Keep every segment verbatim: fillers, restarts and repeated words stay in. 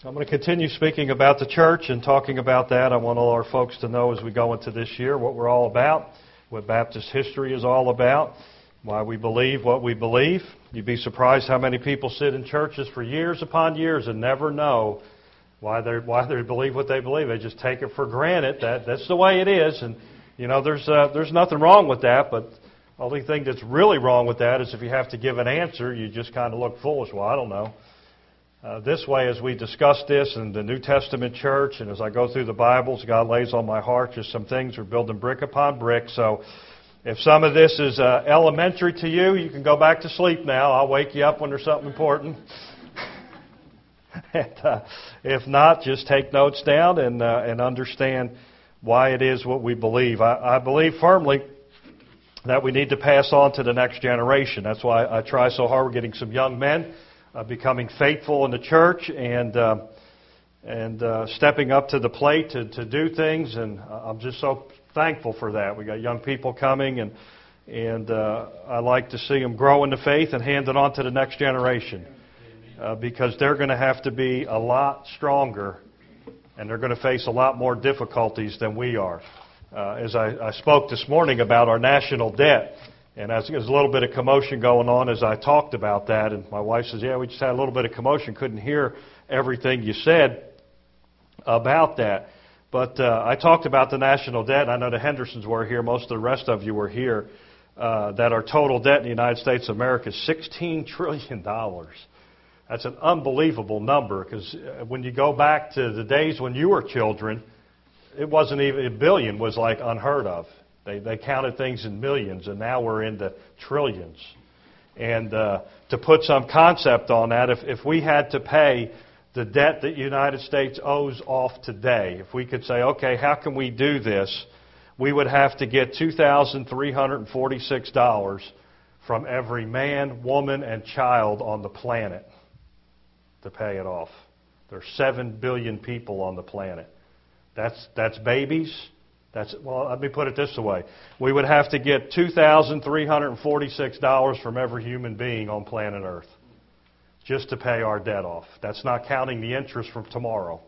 I'm going to continue speaking about the church and talking about that. I want all our folks to know as we go into this year what we're all about, what Baptist history is all about, why we believe what we believe. You'd be surprised how many people sit in churches for years upon years and never know why they why they believe what they believe. They just take it for granted that that's the way it is. And, you know, there's uh, there's nothing wrong with that, but the only thing that's really wrong with that is if you have to give an answer, you just kind of look foolish. Well, I don't know. Uh, this way, as we discuss this in the New Testament church, and as I go through the Bibles, God lays on my heart just some things. We're building brick upon brick. So if some of this is uh, elementary to you, you can go back to sleep now. I'll wake you up when there's something important. and, uh, if not, just take notes down and uh, and understand why it is what we believe. I, I believe firmly that we need to pass on to the next generation. That's why I try so hard. We're getting some young men Uh, becoming faithful in the church and uh, and uh, stepping up to the plate to, to do things, and I'm just so thankful for that. We got young people coming, and and uh, I like to see them grow in the faith and hand it on to the next generation uh, because they're going to have to be a lot stronger, and they're going to face a lot more difficulties than we are. Uh, as I, I spoke this morning about our national debt. And as there's a little bit of commotion going on as I talked about that, and my wife says, yeah, we just had a little bit of commotion, couldn't hear everything you said about that. But uh, I talked about the national debt, and I know the Hendersons were here, most of the rest of you were here, uh, that our total debt in the United States of America is sixteen trillion dollars. That's an unbelievable number, because when you go back to the days when you were children, it wasn't even, a billion was like unheard of. They they counted things in millions, and now we're into trillions. And uh, to put some concept on that, if, if we had to pay the debt that the United States owes off today, if we could say, okay, how can we do this? We would have to get two thousand three hundred forty-six dollars from every man, woman, and child on the planet to pay it off. There's seven billion people on the planet. That's that's babies. That's, well, let me put it this way. We would have to get two thousand three hundred forty-six dollars from every human being on planet Earth just to pay our debt off. That's not counting the interest from tomorrow.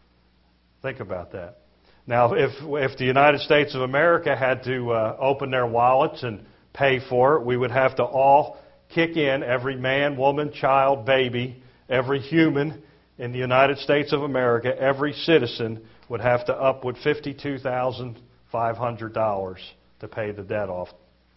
Think about that. Now, if if the United States of America had to uh, open their wallets and pay for it, we would have to all kick in, every man, woman, child, baby, every human in the United States of America, every citizen would have to up with fifty-two thousand five hundred dollars to pay the debt off.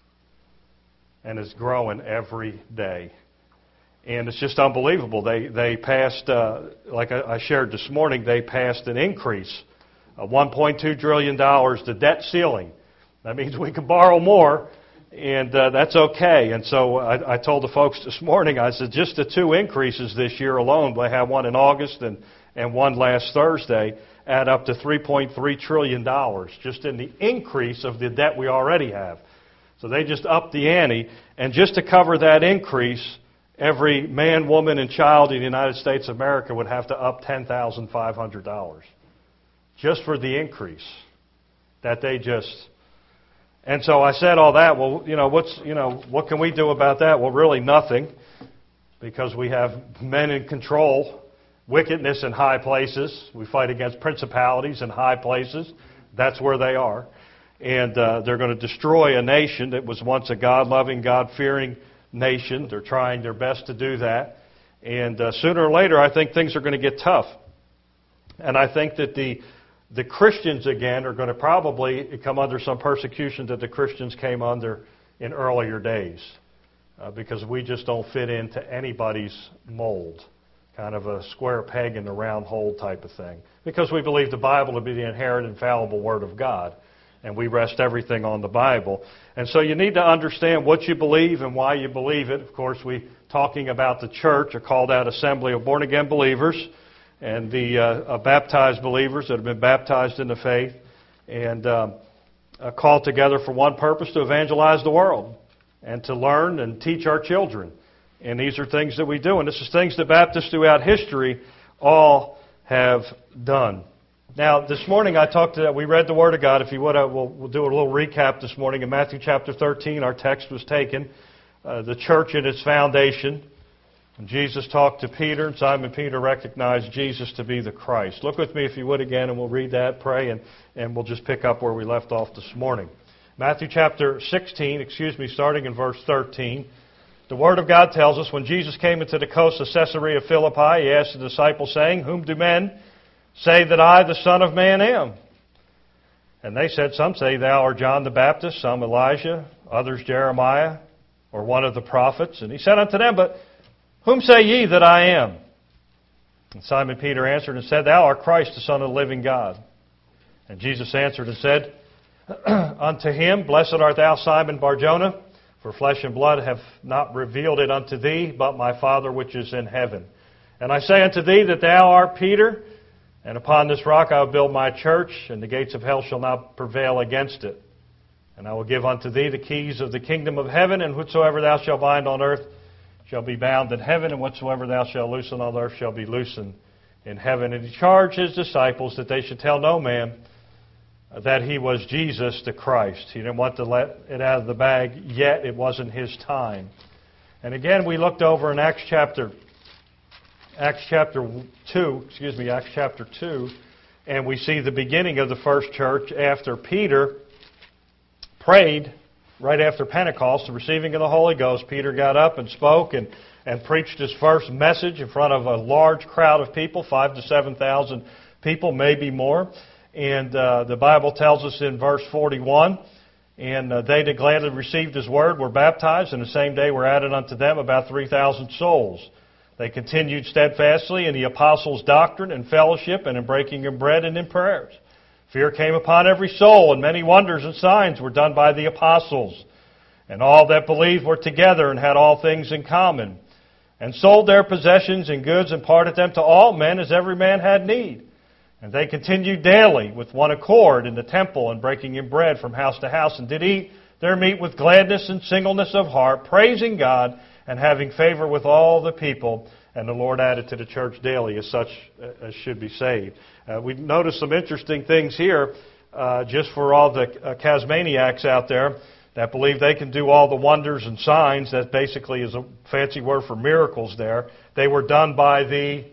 And it's growing every day. And it's just unbelievable. They they passed, uh, like I, I shared this morning, they passed an increase of one point two trillion dollars, the debt ceiling. That means we can borrow more, and uh, that's okay. And so I, I told the folks this morning, I said, just the two increases this year alone, we had one in August and, and one last Thursday, add up to three point three trillion dollars just in the increase of the debt we already have. So they just upped the ante, and just to cover that increase, every man, woman, and child in the United States of America would have to up ten thousand five hundred dollars just for the increase that they just... And so I said all that, well, you know, what's, you know, what can we do about that? Well, really nothing, because we have men in control. Wickedness in high places. We fight against principalities in high places. That's where they are. And uh, they're going to destroy a nation that was once a God-loving, God-fearing nation. They're trying their best to do that. And uh, sooner or later, I think things are going to get tough. And I think that the the Christians, again, are going to probably come under some persecution that the Christians came under in earlier days. Uh, because we just don't fit into anybody's mold. Kind of a square peg in the round hole type of thing. Because we believe the Bible to be the inerrant, infallible Word of God. And we rest everything on the Bible. And so you need to understand what you believe and why you believe it. Of course, we talking about the church, a called out assembly of born-again believers, and the uh, baptized believers that have been baptized in the faith, and um, uh, called together for one purpose, to evangelize the world, and to learn and teach our children. And these are things that we do. And this is things that Baptists throughout history all have done. Now, this morning I talked to, we read the Word of God. If you would, I will, we'll do a little recap this morning. In Matthew chapter thirteen, our text was taken. Uh, the church and its foundation. When Jesus talked to Peter, and Simon Peter recognized Jesus to be the Christ. Look with me, if you would, again, and we'll read that, pray, and, and we'll just pick up where we left off this morning. Matthew chapter sixteen, excuse me, starting in verse thirteen. The Word of God tells us, when Jesus came into the coast of Caesarea Philippi, He asked the disciples, saying, Whom do men say that I, the Son of Man, am? And they said, Some say thou art John the Baptist, some Elijah, others Jeremiah, or one of the prophets. And He said unto them, But whom say ye that I am? And Simon Peter answered and said, Thou art Christ, the Son of the living God. And Jesus answered and said unto him, Blessed art thou, Simon Bar-Jonah, for flesh and blood have not revealed it unto thee, but my Father which is in heaven. And I say unto thee that thou art Peter, and upon this rock I will build my church, and the gates of hell shall not prevail against it. And I will give unto thee the keys of the kingdom of heaven, and whatsoever thou shalt bind on earth shall be bound in heaven, and whatsoever thou shalt loosen on earth shall be loosened in heaven. And He charged His disciples that they should tell no man that He was Jesus the Christ. He didn't want to let it out of the bag yet. It wasn't His time. And again, we looked over in Acts chapter Acts chapter two, excuse me, Acts chapter two, and we see the beginning of the first church after Peter prayed right after Pentecost, the receiving of the Holy Ghost. Peter got up and spoke and, and preached his first message in front of a large crowd of people, five to seven thousand people, maybe more. And uh, the Bible tells us in verse forty-one, and uh, they that gladly received His word were baptized, and the same day were added unto them about three thousand souls. They continued steadfastly in the apostles' doctrine and fellowship, and in breaking of bread and in prayers. Fear came upon every soul, and many wonders and signs were done by the apostles. And all that believed were together and had all things in common, and sold their possessions and goods and parted them to all men as every man had need. And they continued daily with one accord in the temple, and breaking in bread from house to house, and did eat their meat with gladness and singleness of heart, praising God and having favor with all the people. And the Lord added to the church daily as such as should be saved. Uh, we notice some interesting things here, uh, just for all the uh, charismaniacs out there that believe they can do all the wonders and signs. That basically is a fancy word for miracles there. They were done by the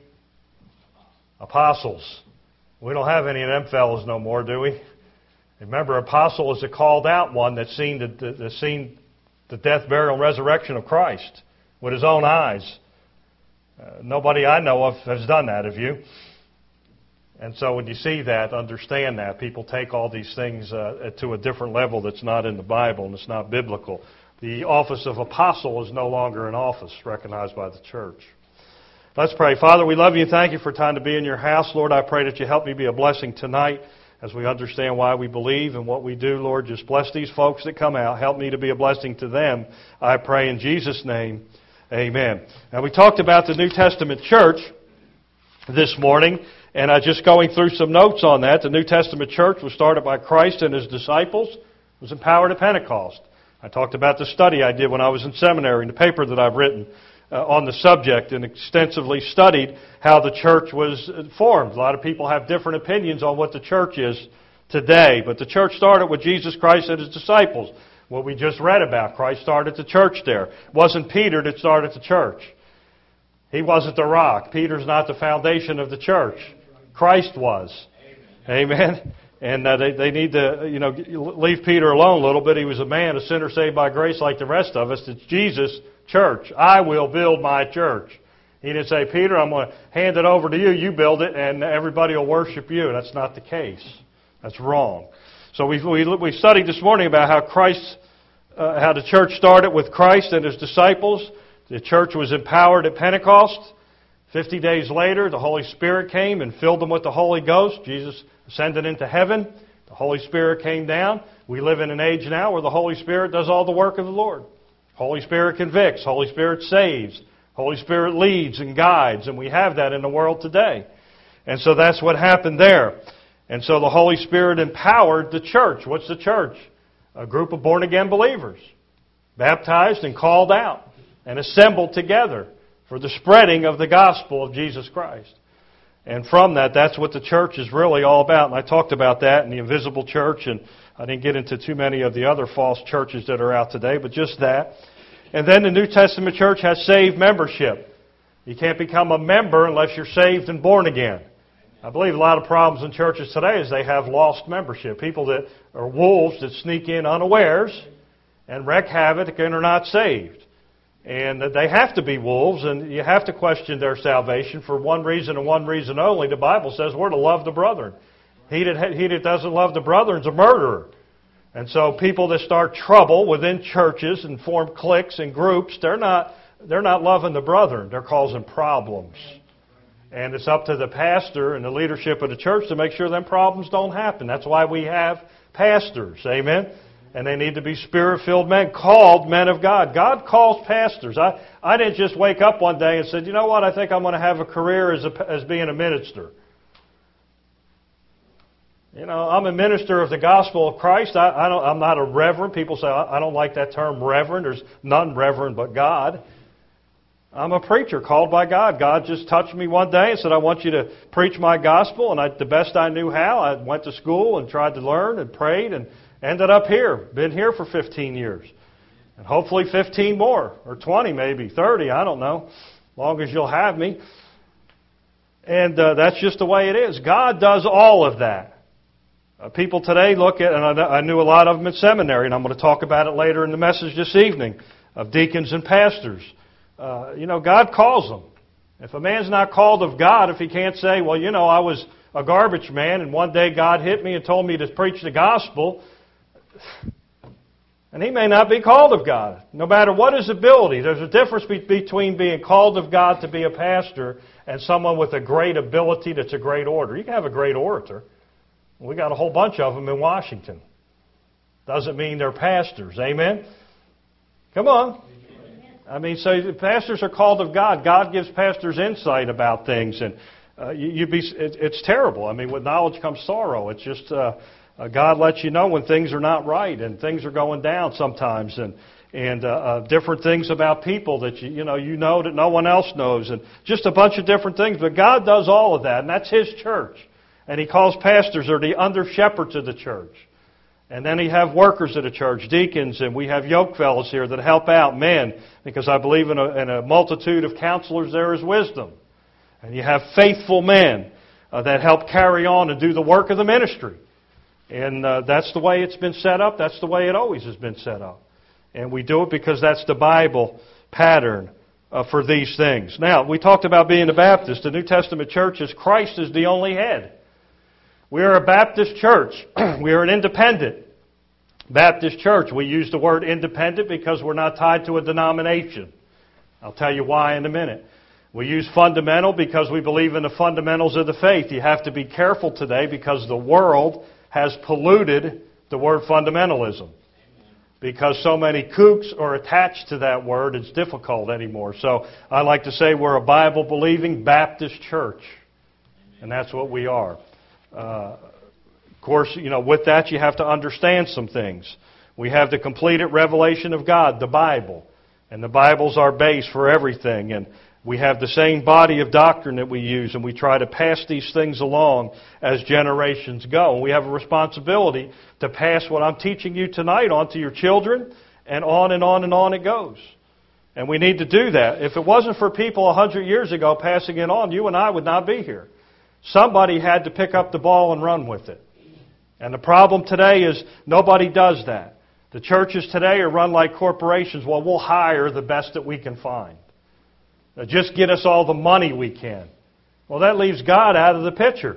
apostles. We don't have any of them fellows no more, do we? Remember, apostle is a called out one that's seen the, the, the, seen the death, burial, and resurrection of Christ with his own eyes. Uh, nobody I know of has done that, have you? And so when you see that, understand that. People take all these things uh, to a different level that's not in the Bible and it's not biblical. The office of apostle is no longer an office recognized by the church. Let's pray. Father, we love you and thank you for time to be in your house. Lord, I pray that you help me be a blessing tonight as we understand why we believe and what we do. Lord, just bless these folks that come out. Help me to be a blessing to them. I pray in Jesus' name. Amen. Now, we talked about the New Testament church this morning, and I just going through some notes on that. The New Testament church was started by Christ and His disciples. It was empowered at Pentecost. I talked about the study I did when I was in seminary and the paper that I've written Uh, on the subject, and extensively studied how the church was formed. A lot of people have different opinions on what the church is today, but the church started with Jesus Christ and His disciples. What we just read about, Christ started the church there. It wasn't Peter that started the church. He wasn't the rock. Peter's not the foundation of the church. Christ was. Amen. Amen. And uh, they, they need to, you know, leave Peter alone a little bit. He was a man, a sinner saved by grace like the rest of us. It's Jesus' church. I will build my church. He didn't say, Peter, I'm going to hand it over to you. You build it, and everybody will worship you. That's not the case. That's wrong. So we we we studied this morning about how Christ, uh, how the church started with Christ and His disciples. The church was empowered at Pentecost. Fifty days later, the Holy Spirit came and filled them with the Holy Ghost. Jesus ascended into heaven. The Holy Spirit came down. We live in an age now where the Holy Spirit does all the work of the Lord. Holy Spirit convicts. Holy Spirit saves. Holy Spirit leads and guides. And we have that in the world today. And so that's what happened there. And so the Holy Spirit empowered the church. What's the church? A group of born-again believers, baptized and called out and assembled together for the spreading of the gospel of Jesus Christ. And from that, that's what the church is really all about. And I talked about that in the invisible church, and I didn't get into too many of the other false churches that are out today, but just that. And then the New Testament church has saved membership. You can't become a member unless you're saved and born again. I believe a lot of problems in churches today is they have lost membership. People that are wolves that sneak in unawares and wreak havoc and are not saved. And they have to be wolves, and you have to question their salvation for one reason and one reason only. The Bible says we're to love the brethren. He that, he that doesn't love the brethren is a murderer. And so people that start trouble within churches and form cliques and groups, they're not, they're not loving the brethren. They're causing problems. And it's up to the pastor and the leadership of the church to make sure them problems don't happen. That's why we have pastors. Amen? And they need to be Spirit-filled men, called men of God. God calls pastors. I, I didn't just wake up one day and said, you know what, I think I'm going to have a career as, a, as being a minister. You know, I'm a minister of the gospel of Christ. I, I don't, I'm not a reverend. People say, I don't like that term reverend. There's none reverend but God. I'm a preacher called by God. God just touched me one day and said, I want you to preach my gospel. And I, the best I knew how, I went to school and tried to learn and prayed and ended up here. Been here for fifteen years. And hopefully fifteen more, or twenty maybe, thirty, I don't know, as long as you'll have me. And uh, that's just the way it is. God does all of that. Uh, people today look at, and I, I knew a lot of them in seminary, and I'm going to talk about it later in the message this evening, of deacons and pastors. Uh, you know, God calls them. If a man's not called of God, if he can't say, well, you know, I was a garbage man, and one day God hit me and told me to preach the gospel, and he may not be called of God, no matter what his ability. There's a difference between being called of God to be a pastor and someone with a great ability that's a great orator. You can have a great orator. We got a whole bunch of them in Washington. Doesn't mean they're pastors. Amen? Come on. I mean, so the pastors are called of God. God gives pastors insight about things, and uh, you, you'd be, it, it's terrible. I mean, with knowledge comes sorrow. It's just uh, uh, God lets you know when things are not right and things are going down sometimes, and and uh, uh, different things about people that you you know you know that no one else knows, and just a bunch of different things. But God does all of that, and that's His church, and He calls pastors or the under shepherds of the church. And then you have workers at a church, deacons, and we have yoke fellows here that help out men, because I believe in a, in a multitude of counselors there is wisdom. And you have faithful men uh, that help carry on and do the work of the ministry. And uh, that's the way it's been set up. That's the way it always has been set up. And we do it because that's the Bible pattern uh, for these things. Now, we talked about being a Baptist. The New Testament church is Christ is the only head. We are a Baptist church. We are an independent Baptist church. We use the word independent because we're not tied to a denomination. I'll tell you why in a minute. We use fundamental because we believe in the fundamentals of the faith. You have to be careful today because the world has polluted the word fundamentalism. Because so many kooks are attached to that word, it's difficult anymore. So I like to say we're a Bible-believing Baptist church. And that's what we are. Uh, of course, you know, with that you have to understand some things. We have the completed revelation of God, the Bible. And the Bible's our base for everything. And we have the same body of doctrine that we use, and we try to pass these things along as generations go. And we have a responsibility to pass what I'm teaching you tonight on to your children, and on and on and on it goes. And we need to do that. If it wasn't for people a hundred years ago passing it on, you and I would not be here. Somebody had to pick up the ball and run with it. And the problem today is nobody does that. The churches today are run like corporations. Well, we'll hire the best that we can find. Now, just get us all the money we can. Well, that leaves God out of the picture.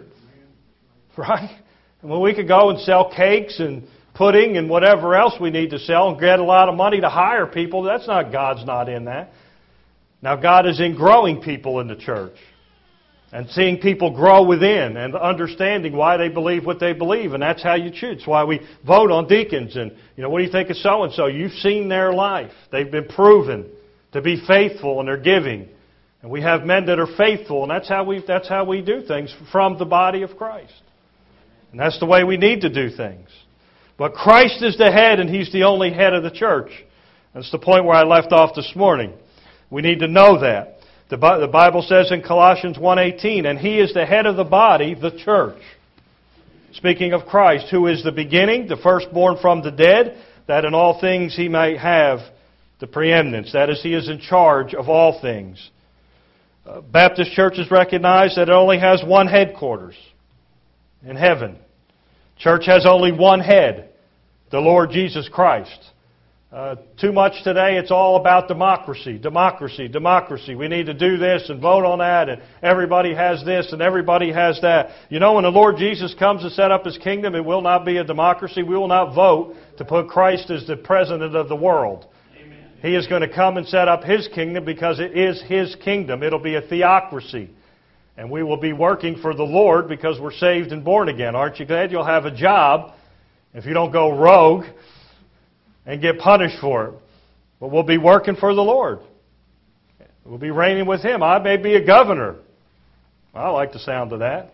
Right? And when we could go and sell cakes and pudding and whatever else we need to sell and get a lot of money to hire people, that's not, God's not in that. Now, God is in growing people in the church. And seeing people grow within and understanding why they believe what they believe. And that's how you choose. That's why we vote on deacons. And, you know, what do you think of so-and-so? You've seen their life. They've been proven to be faithful in their giving. And we have men that are faithful. And that's how we, that's how we do things from the body of Christ. And that's the way we need to do things. But Christ is the head, and He's the only head of the church. That's the point where I left off this morning. We need to know that. The Bible says in Colossians one eighteen, and He is the head of the body, the church. Speaking of Christ, who is the beginning, the firstborn from the dead, that in all things He may have the preeminence. That is, He is in charge of all things. Uh, Baptist churches recognize that it only has one headquarters in heaven. Church has only one head, the Lord Jesus Christ. Uh, too much today, it's all about democracy, democracy, democracy. We need to do this and vote on that, and everybody has this and everybody has that. You know, when the Lord Jesus comes to set up His kingdom, it will not be a democracy. We will not vote to put Christ as the president of the world. Amen. He is going to come and set up His kingdom because it is His kingdom. It'll be a theocracy. And we will be working for the Lord because we're saved and born again. Aren't you glad you'll have a job if you don't go rogue and get punished for it? But we'll be working for the Lord. We'll be reigning with Him. I may be a governor. I like the sound of that.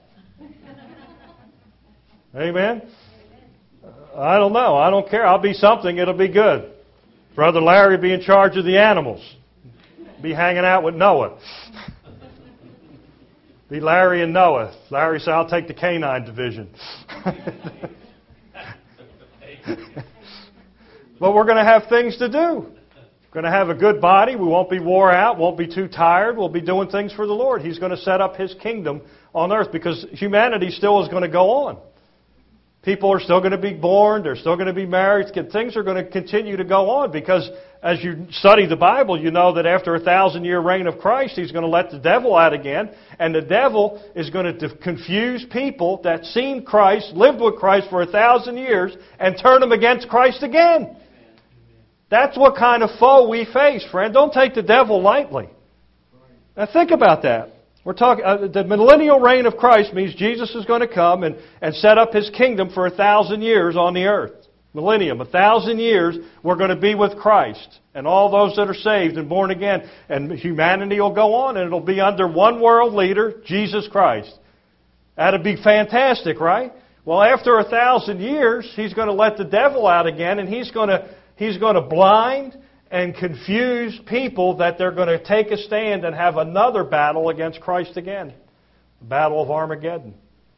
Amen? I don't know. I don't care. I'll be something. It'll be good. Brother Larry will be in charge of the animals. Be hanging out with Noah. Be Larry and Noah. Larry said, I'll take the canine division. But we're going to have things to do. We're going to have a good body. We won't be wore out. Won't be too tired. We'll be doing things for the Lord. He's going to set up His kingdom on earth because humanity still is going to go on. People are still going to be born. They're still going to be married. Things are going to continue to go on because as you study the Bible, you know that after a thousand-year reign of Christ, He's going to let the devil out again. And the devil is going to confuse people that seen Christ, lived with Christ for a thousand years, and turn them against Christ again. That's what kind of foe we face, friend. Don't take the devil lightly. Now think about that. We're talking uh, the millennial reign of Christ means Jesus is going to come and, and set up His kingdom for a thousand years on the earth. Millennium, a thousand years, we're going to be with Christ. And all those that are saved and born again. And humanity will go on and it'll be under one world leader, Jesus Christ. That'd be fantastic, right? Well, after a thousand years, He's going to let the devil out again and He's going to He's going to blind and confuse people that they're going to take a stand and have another battle against Christ again. The battle of Armageddon.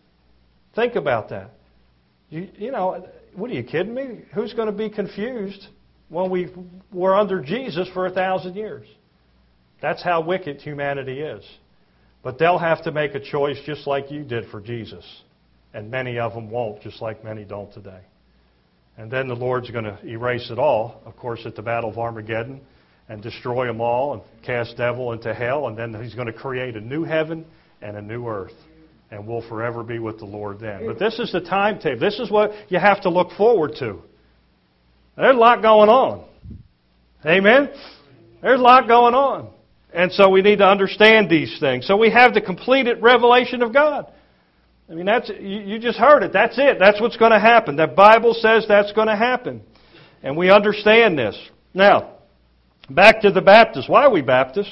Think about that. You, you know, what are you kidding me? Who's going to be confused when we were under Jesus for a thousand years? That's how wicked humanity is. But they'll have to make a choice just like you did for Jesus. And many of them won't, just like many don't today. And then the Lord's going to erase it all, of course, at the Battle of Armageddon, and destroy them all and cast devil into hell. And then He's going to create a new heaven and a new earth. And we'll forever be with the Lord then. But this is the timetable. This is what you have to look forward to. There's a lot going on. Amen? There's a lot going on. And so we need to understand these things. So we have the completed revelation of God. I mean, that's you, you just heard it. That's it. That's what's going to happen. The Bible says that's going to happen. And we understand this. Now, back to the Baptists. Why are we Baptists?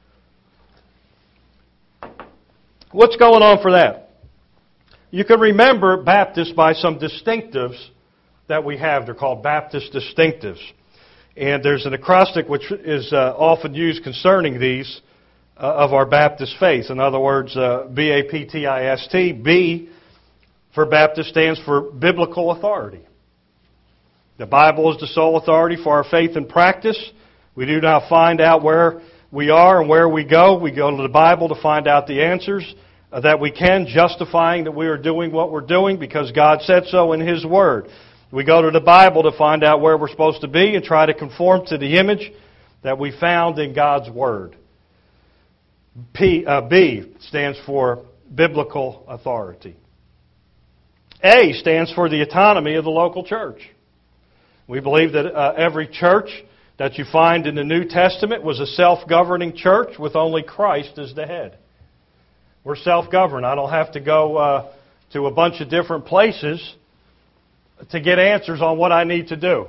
What's going on for that? You can remember Baptists by some distinctives that we have. They're called Baptist distinctives. And there's an acrostic which is uh, often used concerning these uh, of our Baptist faith. In other words, uh, B A P T I S T. B for Baptist stands for biblical authority. The Bible is the sole authority for our faith and practice. We do not find out where we are and where we go. We go to the Bible to find out the answers uh, that we can, justifying that we are doing what we're doing because God said so in His Word. We go to the Bible to find out where we're supposed to be and try to conform to the image that we found in God's Word. P, uh, B stands for biblical authority. A stands for the autonomy of the local church. We believe that uh, every church that you find in the New Testament was a self-governing church with only Christ as the head. We're self-governed. I don't have to go uh, to a bunch of different places to get answers on what I need to do.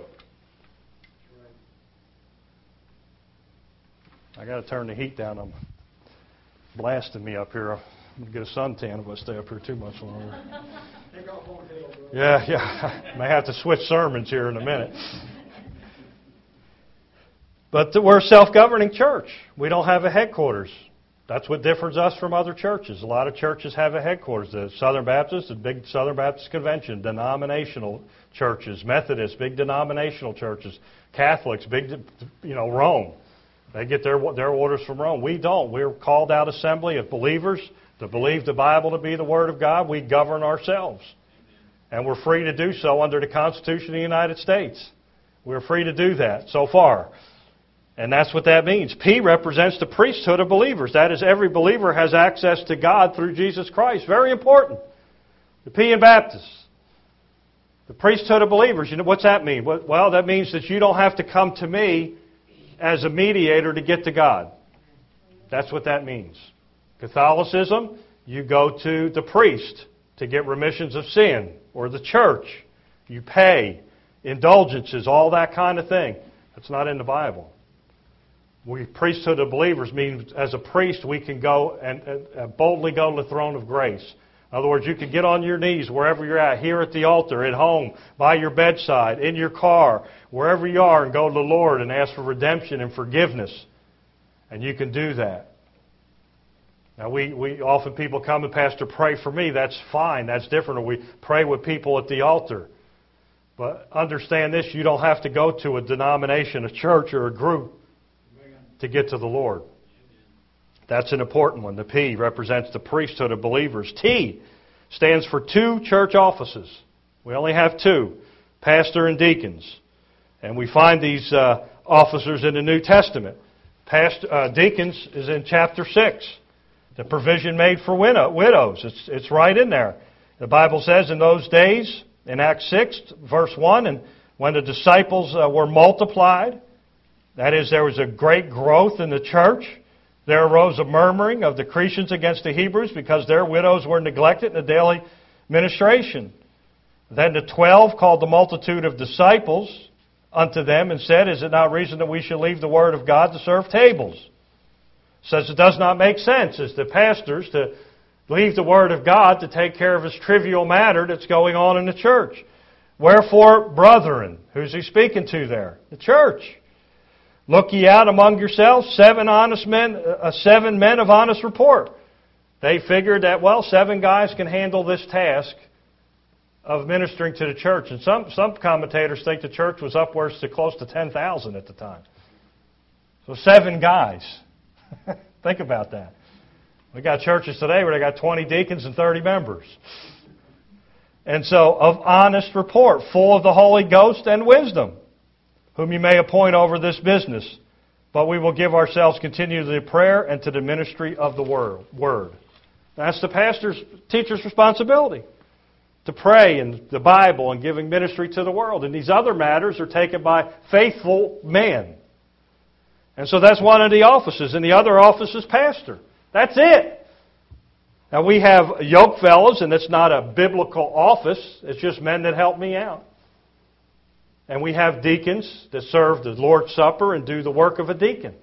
I got to turn the heat down. I'm blasting me up here. I'm going to get a suntan if I stay up here too much longer. Yeah, yeah. I may have to switch sermons here in a minute. But we're a self-governing church. We don't have a headquarters. That's what differs us from other churches. A lot of churches have a headquarters. The Southern Baptist, the big Southern Baptist Convention, denominational churches, Methodists, big denominational churches, Catholics, big, you know, Rome. They get their their orders from Rome. We don't. We're called out assembly of believers to believe the Bible to be the Word of God. We govern ourselves. And we're free to do so under the Constitution of the United States. We're free to do that so far. And that's what that means. P represents the priesthood of believers. That is, every believer has access to God through Jesus Christ. Very important. The P in Baptist. The priesthood of believers. You know, what's that mean? Well, that means that you don't have to come to me as a mediator to get to God. That's what that means. Catholicism, you go to the priest to get remissions of sin, or the church. You pay, indulgences, all that kind of thing. That's not in the Bible. We priesthood of believers means as a priest we can go and, and boldly go to the throne of grace. In other words, you can get on your knees wherever you're at, here at the altar, at home, by your bedside, in your car, wherever you are, and go to the Lord and ask for redemption and forgiveness. And you can do that. Now, we, we often people come and, Pastor, pray for me. That's fine. That's different. Or we pray with people at the altar. But understand this, you don't have to go to a denomination, a church, or a group to get to the Lord. That's an important one. The P represents the priesthood of believers. T stands for two church offices. We only have two, pastor and deacons. And we find these uh, officers in the New Testament. Pastor, uh, deacons is in chapter six. The provision made for widows. It's, it's right in there. The Bible says in those days, in Acts six, verse one, and when the disciples uh, were multiplied, that is, there was a great growth in the church, there arose a murmuring of the Cretans against the Hebrews because their widows were neglected in the daily ministration. Then the twelve called the multitude of disciples unto them and said, Is it not reason that we should leave the word of God to serve tables? Says it does not make sense as the pastors to leave the word of God to take care of this trivial matter that's going on in the church. Wherefore, brethren, who's he speaking to there? The church. Look ye out among yourselves, seven honest men, uh, seven men of honest report. They figured that, well, seven guys can handle this task of ministering to the church. And some, some commentators think the church was upwards to close to ten thousand at the time. So seven guys. Think about that. We got churches today where they got twenty deacons and thirty members. And so, of honest report, full of the Holy Ghost and wisdom, whom you may appoint over this business. But we will give ourselves continually to prayer and to the ministry of the word. That's the pastor's, teacher's responsibility. To pray in the Bible and giving ministry to the world. And these other matters are taken by faithful men. And so that's one of the offices. And the other office is pastor. That's it. Now we have yoke fellows, and it's not a biblical office. It's just men that help me out. And we have deacons that serve the Lord's Supper and do the work of a deacon.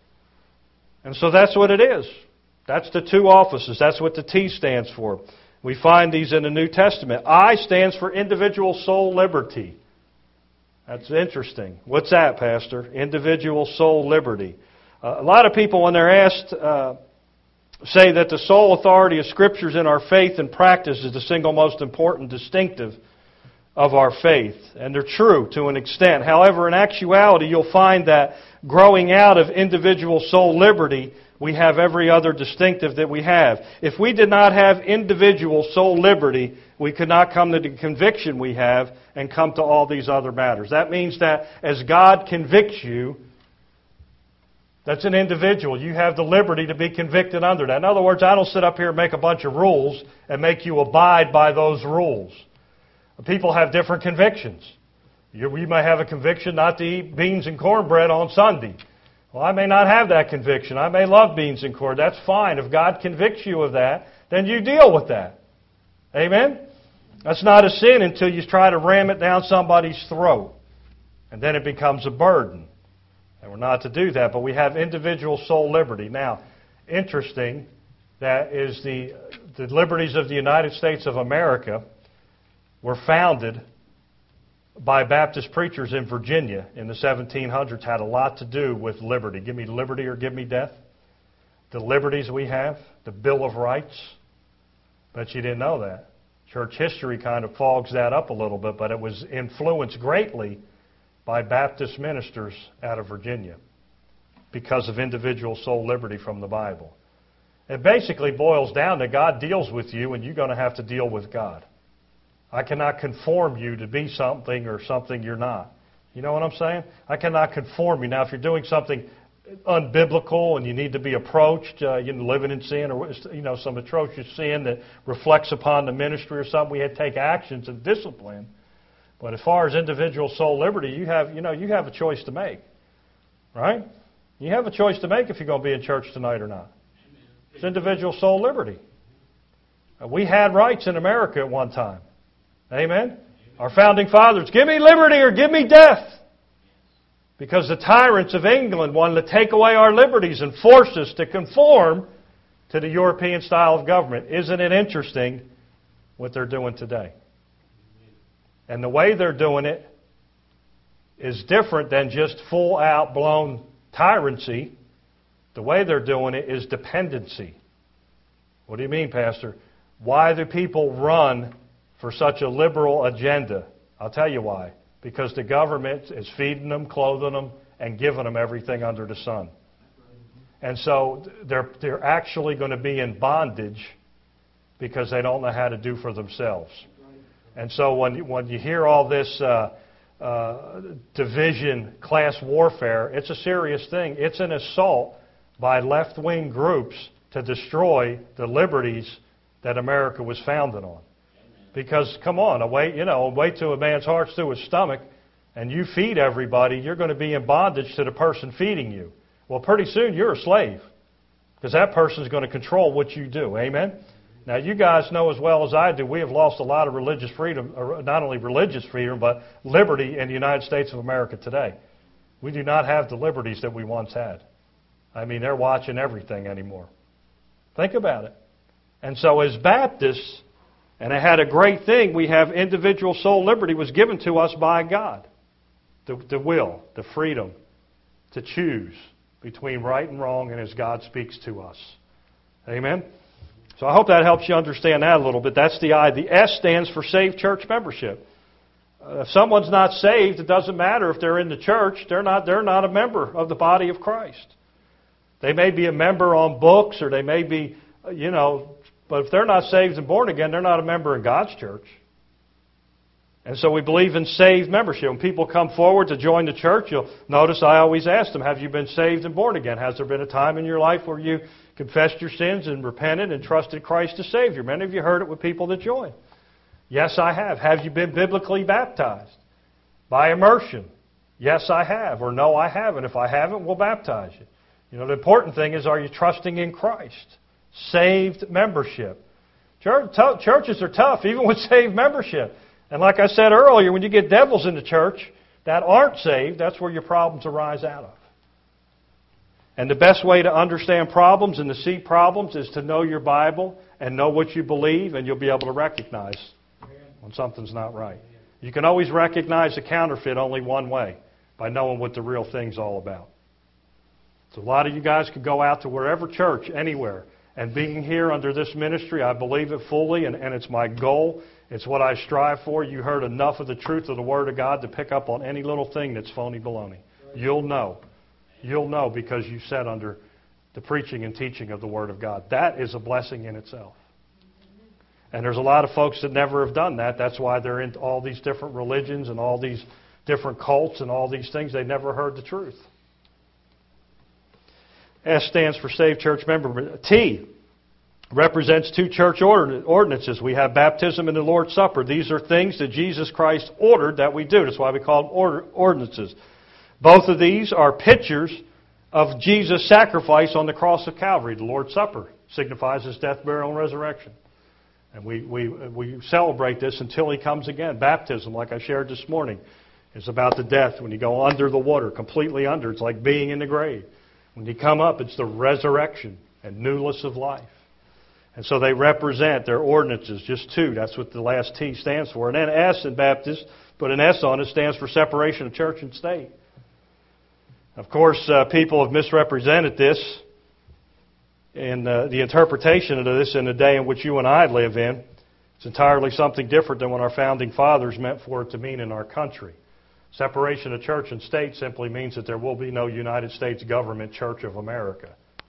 And so that's what it is. That's the two offices. That's what the T stands for. We find these in the New Testament. I stands for individual soul liberty. That's interesting. What's that, Pastor? Individual soul liberty. Uh, a lot of people, when they're asked, uh, say that the sole authority of Scriptures in our faith and practice is the single most important distinctive of our faith. And they're true to an extent. However, in actuality, you'll find that growing out of individual soul liberty, we have every other distinctive that we have. If we did not have individual soul liberty, we could not come to the conviction we have and come to all these other matters. That means that as God convicts you, that's an individual. You have the liberty to be convicted under that. In other words, I don't sit up here and make a bunch of rules and make you abide by those rules. People have different convictions. You, you may have a conviction not to eat beans and cornbread on Sunday. Well, I may not have that conviction. I may love beans and corn. That's fine. If God convicts you of that, then you deal with that. Amen? That's not a sin until you try to ram it down somebody's throat. And then it becomes a burden. And we're not to do that, but we have individual soul liberty. Now, interesting, that is the, the liberties of the United States of America were founded by Baptist preachers in Virginia in the seventeen hundreds, had a lot to do with liberty. Give me liberty or give me death. The liberties we have, the Bill of Rights. Bet you didn't know that. Church history kind of fogs that up a little bit, but it was influenced greatly by Baptist ministers out of Virginia. because of individual soul liberty from the Bible. It basically boils down to God deals with you and you're going to have to deal with God. I cannot conform you to be something or something you're not. You know what I'm saying? I cannot conform you. Now, if you're doing something unbiblical and you need to be approached, uh, you know, living in sin or you know some atrocious sin that reflects upon the ministry or something, we had to take actions and discipline. But as far as individual soul liberty, you have you know you have a choice to make, right? You have a choice to make if you're going to be in church tonight or not. It's individual soul liberty. Uh, we had rights in America at one time. Amen? Our founding fathers, give me liberty or give me death. Because the tyrants of England wanted to take away our liberties and force us to conform to the European style of government. Isn't it interesting what they're doing today? And the way they're doing it is different than just full-out blown tyranny. The way they're doing it is dependency. What do you mean, Pastor? Why do people run for such a liberal agenda? I'll tell you why. Because the government is feeding them, clothing them, and giving them everything under the sun. And so they're, they're actually going to be in bondage because they don't know how to do for themselves. And so when you, when you hear all this uh, uh, division, class warfare, it's a serious thing. It's an assault by left-wing groups to destroy the liberties that America was founded on. Because, come on, a way, you know, a way to a man's heart's through his stomach, and you feed everybody, you're going to be in bondage to the person feeding you. Well, pretty soon you're a slave, because that person's going to control what you do. Amen? Now, you guys know as well as I do, we have lost a lot of religious freedom, or not only religious freedom, but liberty in the United States of America today. We do not have the liberties that we once had. I mean, they're watching everything anymore. Think about it. And so as Baptists, and it had a great thing, we have individual soul liberty was given to us by God. The, the will, the freedom to choose between right and wrong and as God speaks to us. Amen? So I hope that helps you understand that a little bit. That's the I. The S stands for saved church membership. Uh, if someone's not saved, it doesn't matter if they're in the church. They're not, they're not a member of the body of Christ. They may be a member on books or they may be, you know, but if they're not saved and born again, they're not a member in God's church. And so we believe in saved membership. When people come forward to join the church, you'll notice I always ask them, have you been saved and born again? Has there been a time in your life where you confessed your sins and repented and trusted Christ as Savior? Many of you heard it with people that join. Yes, I have. Have you been biblically baptized? By immersion? Yes, I have. Or no, I haven't. If I haven't, we'll baptize you. You know, the important thing is, are you trusting in Christ? Saved membership. Church, t- churches are tough, even with saved membership. And like I said earlier, when you get devils in the church that aren't saved, that's where your problems arise out of. And the best way to understand problems and to see problems is to know your Bible and know what you believe, and you'll be able to recognize when something's not right. You can always recognize a counterfeit only one way, by knowing what the real thing's all about. So a lot of you guys could go out to wherever church, anywhere, and being here under this ministry, I believe it fully, and, and it's my goal. It's what I strive for. You heard enough of the truth of the Word of God to pick up on any little thing that's phony baloney. You'll know. You'll know because you sat under the preaching and teaching of the Word of God. That is a blessing in itself. And there's a lot of folks that never have done that. That's why they're in all these different religions and all these different cults and all these things. They never heard the truth. S stands for Saved Church Member. T represents two church ordinances. We have baptism and the Lord's Supper. These are things that Jesus Christ ordered that we do. That's why we call them order, ordinances. Both of these are pictures of Jesus' sacrifice on the cross of Calvary. The Lord's Supper signifies His death, burial, and resurrection. And we, we, we celebrate this until He comes again. Baptism, like I shared this morning, is about the death. When you go under the water, completely under, it's like being in the grave. When you come up, it's the resurrection and newness of life. And so they represent their ordinances, just two. That's what the last T stands for. And then S in Baptist, put an S on it, stands for separation of church and state. Of course, uh, people have misrepresented this in uh, the interpretation of this in the day in which you and I live in. It's entirely something different than what our founding fathers meant for it to mean in our country. Separation of church and state simply means that there will be no United States government Church of America.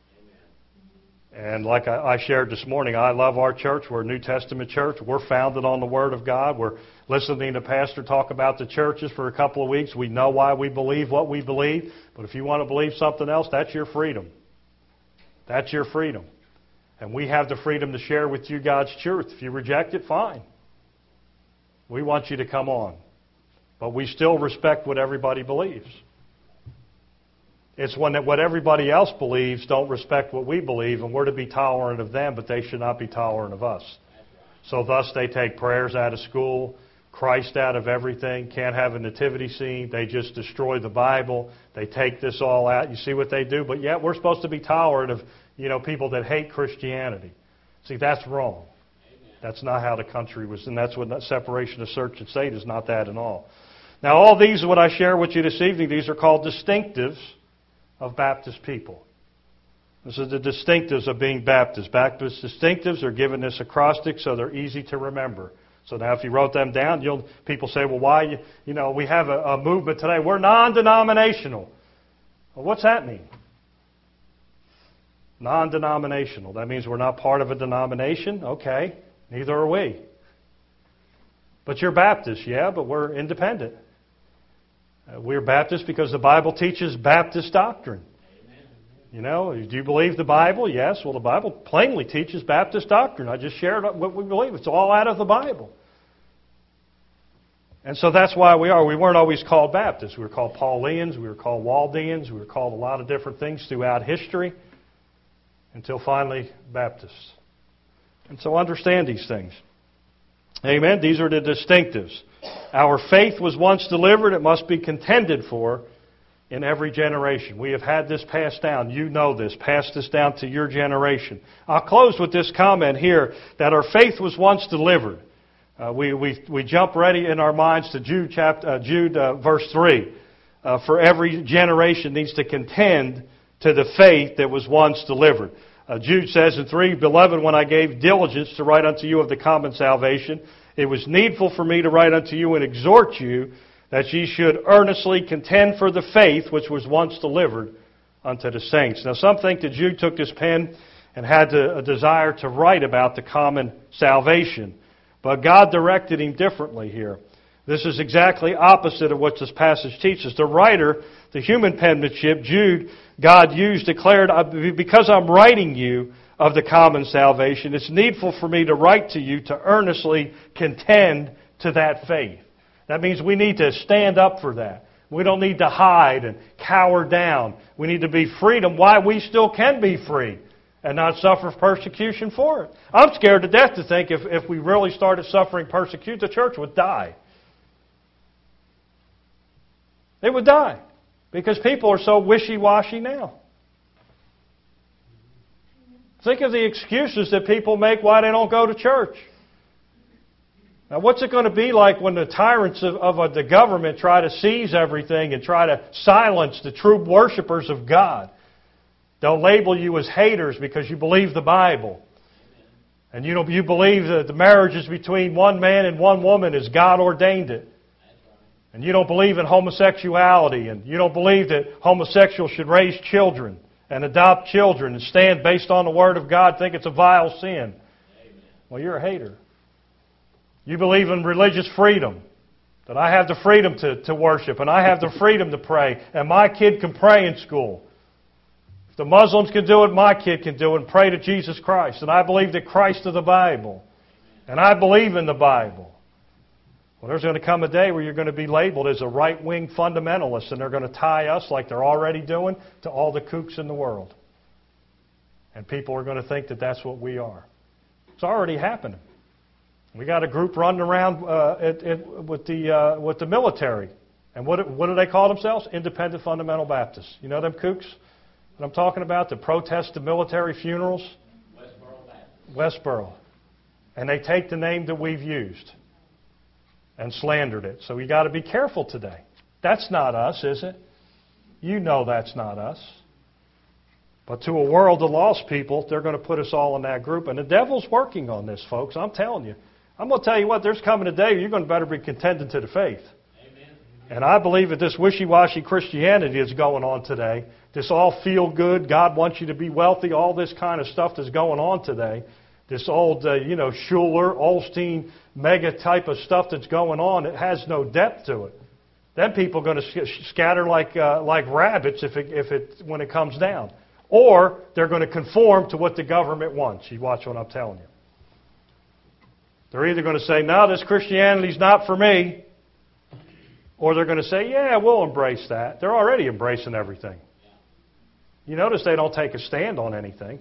And like I shared this morning, I love our church. We're a New Testament church. We're founded on the Word of God. We're listening to Pastor talk about the churches for a couple of weeks. We know why we believe what we believe. But if you want to believe something else, that's your freedom. That's your freedom. And we have the freedom to share with you God's truth. If you reject it, fine. We want you to come on. But we still respect what everybody believes. It's when that what everybody else believes don't respect what we believe, and we're to be tolerant of them, but they should not be tolerant of us. So thus they take prayers out of school, Christ out of everything, can't have a nativity scene, they just destroy the Bible, they take this all out. You see what they do? But yet we're supposed to be tolerant of, you know, people that hate Christianity. See, that's wrong. That's not how the country was, and that's what that separation of church and state is not that at all. Now all these, what I share with you this evening, these are called distinctives of Baptist people. This is the distinctives of being Baptist. Baptist distinctives are given this acrostic so they're easy to remember. So now if you wrote them down, you'll people say, well, why, you, you know, we have a, a movement today. We're non-denominational. Well, what's that mean? Non-denominational. That means we're not part of a denomination? Okay. Neither are we. But you're Baptist, yeah, but we're independent. Uh, we're Baptist because the Bible teaches Baptist doctrine. Amen. You know, do you believe the Bible? Yes. Well, the Bible plainly teaches Baptist doctrine. I just shared what we believe. It's all out of the Bible. And so that's why we are. We weren't always called Baptists. We were called Paulians. We were called Waldians. We were called a lot of different things throughout history until finally Baptists. And so understand these things. Amen. These are the distinctives. Our faith was once delivered. It must be contended for in every generation. We have had this passed down. You know this. Pass this down to your generation. I'll close with this comment here that our faith was once delivered. Uh, we, we, we jump ready in our minds to Jude, chapter, uh, Jude uh, verse three. Uh, for every generation needs to contend to the faith that was once delivered. Uh, Jude says in three, Beloved, when I gave diligence to write unto you of the common salvation, it was needful for me to write unto you and exhort you that ye should earnestly contend for the faith which was once delivered unto the saints. Now some think that Jude took this pen and had a desire to write about the common salvation. But God directed him differently here. This is exactly opposite of what this passage teaches. The writer, the human penmanship, Jude, God used, declared, because I'm writing you of the common salvation, it's needful for me to write to you to earnestly contend to that faith. That means we need to stand up for that. We don't need to hide and cower down. We need to be freedom. Why we still can be free and not suffer persecution for it. I'm scared to death to think if, if we really started suffering persecution, the church would die. It would die. Because people are so wishy-washy now. Think of the excuses that people make why they don't go to church. Now, what's it going to be like when the tyrants of, of the government try to seize everything and try to silence the true worshipers of God? They'll label you as haters because you believe the Bible. And you know, you believe that the marriage is between one man and one woman as God ordained it. And you don't believe in homosexuality, and you don't believe that homosexuals should raise children and adopt children and stand based on the Word of God, think it's a vile sin. Amen. Well, you're a hater. You believe in religious freedom, that I have the freedom to, to worship, and I have the freedom to pray, and my kid can pray in school. If the Muslims can do it, my kid can do it and pray to Jesus Christ. And I believe the Christ of the Bible. And I believe in the Bible. Well, there's going to come a day where you're going to be labeled as a right-wing fundamentalist, and they're going to tie us, like they're already doing, to all the kooks in the world. And people are going to think that that's what we are. It's already happening. We got a group running around uh, at, at, with the uh, with the military. And what, what do they call themselves? Independent Fundamental Baptists. You know them kooks that I'm talking about that protest the military funerals? Westboro Baptist. Westboro. And they take the name that we've used and slandered it. So we got to be careful today. That's not us, is it? You know that's not us. But to a world of lost people, they're going to put us all in that group. And the devil's working on this, folks. I'm telling you. I'm going to tell you what, there's coming a day where you're going to better be contending to the faith. Amen. And I believe that this wishy-washy Christianity that's going on today, this all feel-good, God wants you to be wealthy, all this kind of stuff that's going on today, this old, uh, you know, Schuller, Olstein, mega type of stuff that's going on, it has no depth to it. Then people are going to scatter like uh, like rabbits if it, if it when it comes down. Or they're going to conform to what the government wants. You watch what I'm telling you. They're either going to say, no, this Christianity's not for me. Or they're going to say, yeah, we'll embrace that. They're already embracing everything. You notice they don't take a stand on anything.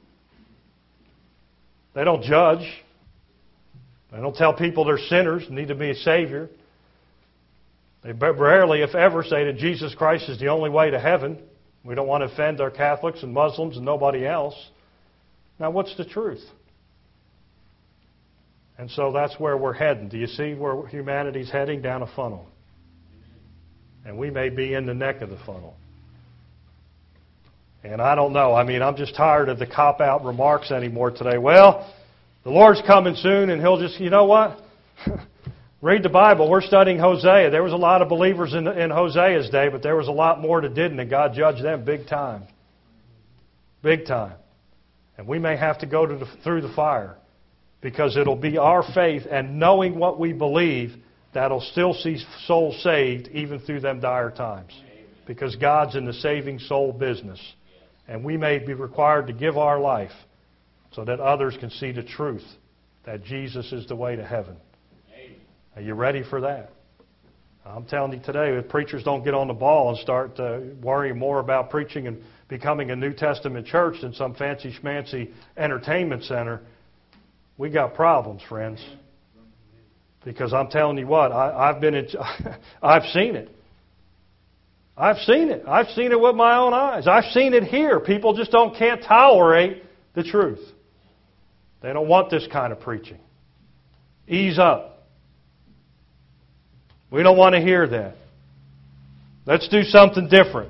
They don't judge. They don't tell people they're sinners and need to be a Savior. They rarely, if ever, say that Jesus Christ is the only way to heaven. We don't want to offend our Catholics and Muslims and nobody else. Now, what's the truth? And so that's where we're heading. Do you see where humanity's heading? Down a funnel. And we may be in the neck of the funnel. And I don't know. I mean, I'm just tired of the cop-out remarks anymore today. Well, the Lord's coming soon, and He'll just, you know what? Read the Bible. We're studying Hosea. There was a lot of believers in, in Hosea's day, but there was a lot more that didn't, and God judged them big time. Big time. And we may have to go to the, through the fire, because it'll be our faith and knowing what we believe that'll still see souls saved even through them dire times. Because God's in the saving soul business. And we may be required to give our life so that others can see the truth that Jesus is the way to heaven. Are you ready for that? I'm telling you today, if preachers don't get on the ball and start uh, worrying more about preaching and becoming a New Testament church than some fancy schmancy entertainment center, we got problems, friends. Because I'm telling you what, I, I've been in, I've seen it. I've seen it. I've seen it with my own eyes. I've seen it here. People just don't can't tolerate the truth. They don't want this kind of preaching. Ease up. We don't want to hear that. Let's do something different.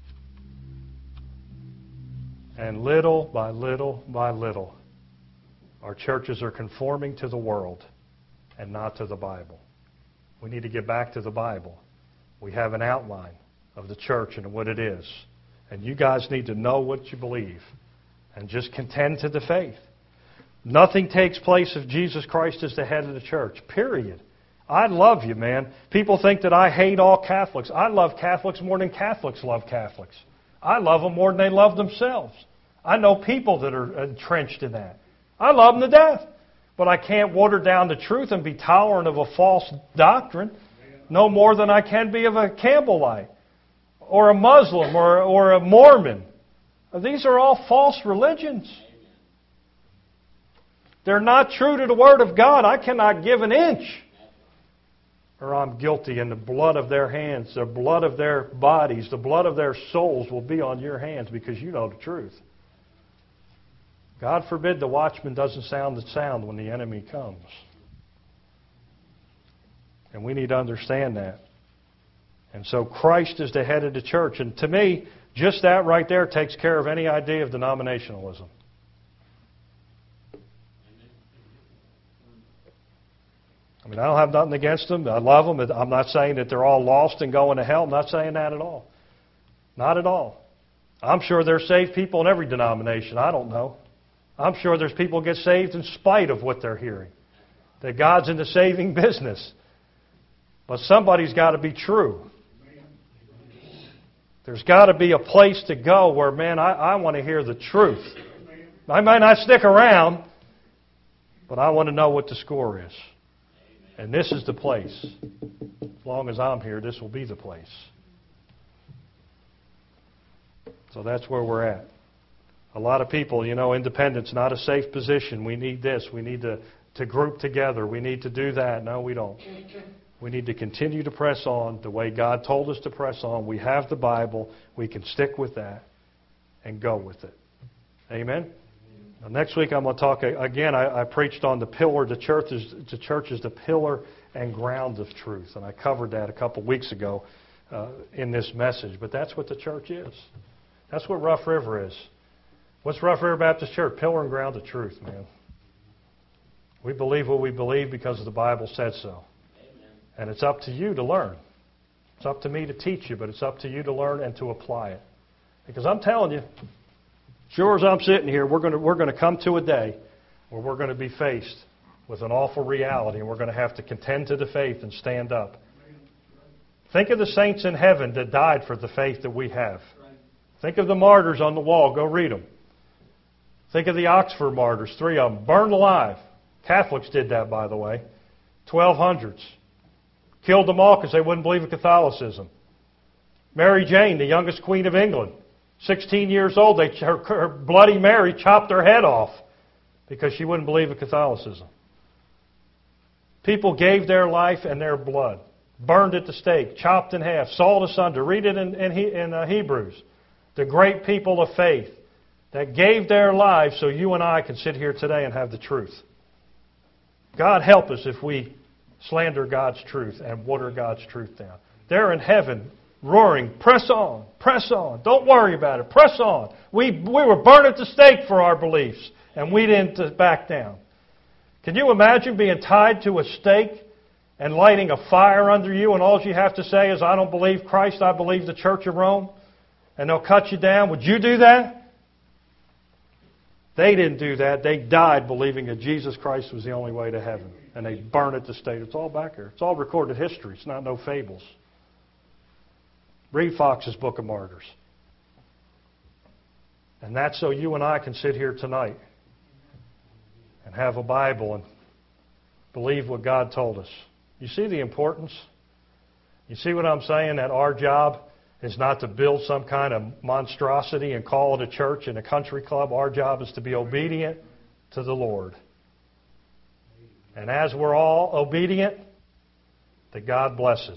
And little by little by little, our churches are conforming to the world and not to the Bible. We need to get back to the Bible. We have an outline of the church and what it is. And you guys need to know what you believe and just contend to the faith. Nothing takes place if Jesus Christ is the head of the church, period. I love you, man. People think that I hate all Catholics. I love Catholics more than Catholics love Catholics. I love them more than they love themselves. I know people that are entrenched in that. I love them to death. But I can't water down the truth and be tolerant of a false doctrine no more than I can be of a Campbellite or a Muslim or, or a Mormon. These are all false religions. They're not true to the Word of God. I cannot give an inch, or I'm guilty, and the blood of their hands, the blood of their bodies, the blood of their souls will be on your hands because you know the truth. God forbid the watchman doesn't sound the sound when the enemy comes. And we need to understand that. And so Christ is the head of the church. And to me, just that right there takes care of any idea of denominationalism. I mean, I don't have nothing against them. I love them. I'm not saying that they're all lost and going to hell. I'm not saying that at all. Not at all. I'm sure there's saved people in every denomination. I don't know. I'm sure there's people who get saved in spite of what they're hearing. That God's in the saving business. But somebody's got to be true. There's got to be a place to go where, man, I, I want to hear the truth. I might not stick around, but I want to know what the score is. And this is the place. As long as I'm here, this will be the place. So that's where we're at. A lot of people, you know, independence, not a safe position. We need this. We need to, to group together. We need to do that. No, we don't. We need to continue to press on the way God told us to press on. We have the Bible. We can stick with that and go with it. Amen? Now, next week I'm going to talk, again, I, I preached on the pillar. The church, is, the church is the pillar and ground of truth. And I covered that a couple weeks ago uh, in this message. But that's what the church is. That's what Rough River is. What's Rough River Baptist Church? Pillar and ground of truth, man. We believe what we believe because the Bible said so. Amen. And it's up to you to learn. It's up to me to teach you, but it's up to you to learn and to apply it. Because I'm telling you, sure as I'm sitting here, we're going to, we're going to come to a day where we're going to be faced with an awful reality, and we're going to have to contend to the faith and stand up. Think of the saints in heaven that died for the faith that we have. Think of the martyrs on the wall. Go read them. Think of the Oxford martyrs, three of them, burned alive. Catholics did that, by the way. twelve hundreds. Killed them all because they wouldn't believe in Catholicism. Mary Jane, the youngest queen of England, sixteen years old, they, her, her Bloody Mary chopped her head off because she wouldn't believe in Catholicism. People gave their life and their blood, burned at the stake, chopped in half, sawed asunder. Read it in, in, in uh, Hebrews. The great people of faith that gave their lives so you and I can sit here today and have the truth. God help us if we slander God's truth and water God's truth down. They're in heaven roaring, press on, press on. Don't worry about it, press on. We, we were burned at the stake for our beliefs, and we didn't back down. Can you imagine being tied to a stake and lighting a fire under you, and all you have to say is, I don't believe Christ, I believe the Church of Rome, and they'll cut you down? Would you do that? They didn't do that. They died believing that Jesus Christ was the only way to heaven. And they burned at the stake. It's all back here. It's all recorded history. It's not no fables. Read Fox's Book of Martyrs. And that's so you and I can sit here tonight and have a Bible and believe what God told us. You see the importance? You see what I'm saying? That our job is not to build some kind of monstrosity and call it a church and a country club. Our job is to be obedient to the Lord. And as we're all obedient, that God blesses.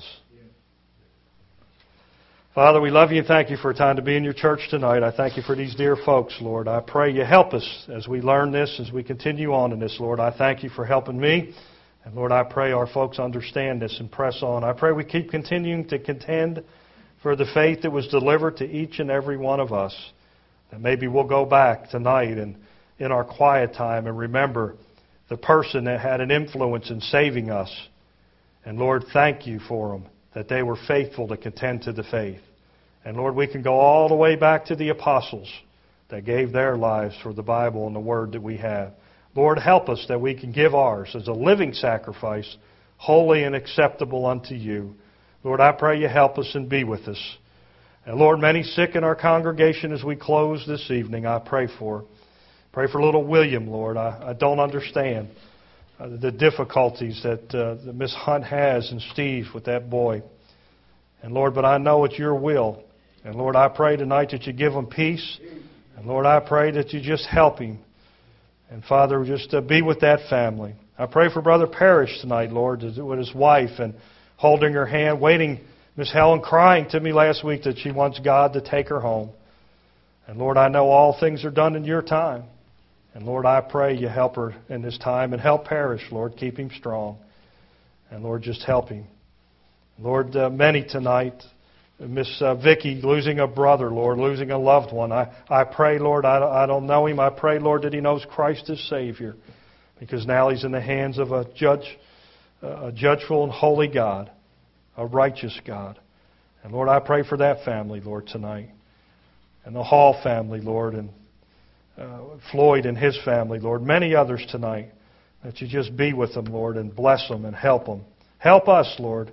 Father, we love you and thank you for a time to be in your church tonight. I thank you for these dear folks, Lord. I pray you help us as we learn this, as we continue on in this, Lord. I thank you for helping me. And Lord, I pray our folks understand this and press on. I pray we keep continuing to contend for the faith that was delivered to each and every one of us. That maybe we'll go back tonight and in our quiet time and remember the person that had an influence in saving us. And Lord, thank you for them, that they were faithful to contend to the faith. And Lord, we can go all the way back to the apostles that gave their lives for the Bible and the Word that we have. Lord, help us that we can give ours as a living sacrifice, holy and acceptable unto you. Lord, I pray you help us and be with us. And Lord, many sick in our congregation as we close this evening, I pray for. Pray for little William, Lord. I, I don't understand uh, the difficulties that, uh, that Miss Hunt has and Steve with that boy. And Lord, but I know it's your will. And Lord, I pray tonight that you give him peace. And Lord, I pray that you just help him. And Father, just uh, be with that family. I pray for Brother Parrish tonight, Lord, with his wife and holding her hand, waiting. Miss Helen crying to me last week that she wants God to take her home. And Lord, I know all things are done in your time. And Lord, I pray you help her in this time and help Parrish, Lord. Keep him strong. And Lord, just help him. Lord, uh, many tonight, Miss uh, Vicky losing a brother, Lord, losing a loved one. I, I pray, Lord, I, I don't know him. I pray, Lord, that he knows Christ as Savior. Because now he's in the hands of a judge, a judgeful and holy God, a righteous God. And Lord, I pray for that family, Lord, tonight. And the Hall family, Lord, and uh, Floyd and his family, Lord. Many others tonight. That you just be with them, Lord, and bless them and help them. Help us, Lord,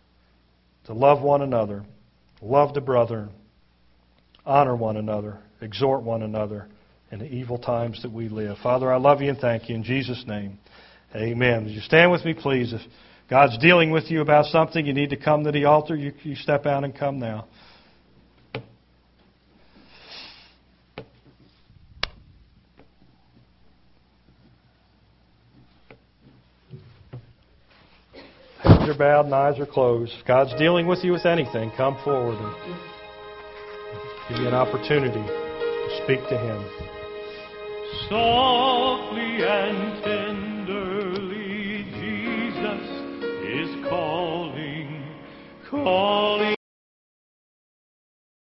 to love one another, love the brother, honor one another, exhort one another in the evil times that we live. Father, I love you and thank you in Jesus' name. Amen. Would you stand with me, please? If God's dealing with you about something, you need to come to the altar, you, you step out and come now. Heads are bowed and eyes are closed. If God's dealing with you with anything, come forward and give you an opportunity to speak to Him. Softly